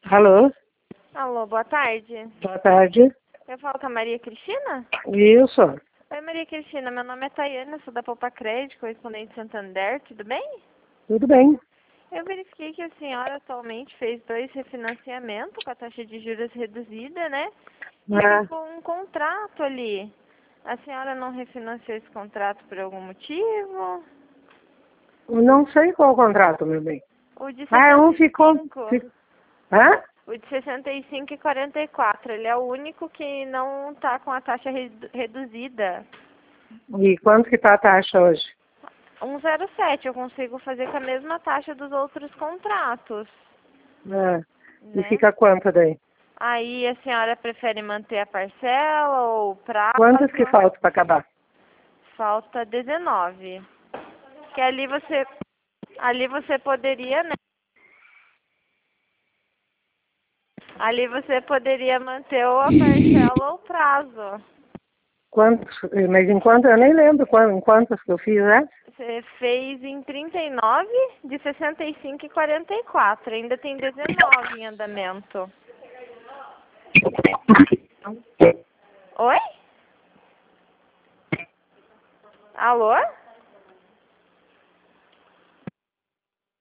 Alô? Alô, boa tarde. Boa tarde. Eu falo com a Maria Cristina? Isso. Oi, Maria Cristina, meu nome é Tayana, sou da Poupa Crédito, correspondente de Santander, tudo bem? Tudo bem. Eu verifiquei que a senhora atualmente fez 2 refinanciamentos com a taxa de juros reduzida, né? E ficou um contrato ali. A senhora não refinanciou esse contrato por algum motivo? Não sei qual o contrato, meu bem. O de Um ficou... 65. Hã? O de 65 e 44, ele é o único que não está com a taxa reduzida. E quanto que tá a taxa hoje? 1,07, eu consigo fazer com a mesma taxa dos outros contratos, E né? fica quanto daí? Aí a senhora prefere manter a parcela ou o prazo? Quantos que faltam para acabar? Falta 19. Que ali você poderia, né? Ali você poderia manter ou a parcela ou o prazo. Quantos? Mas enquanto eu nem lembro em quantos que eu fiz, né? Você fez em 39, de 65 e 44. Ainda tem 19 em andamento. Oi? Alô?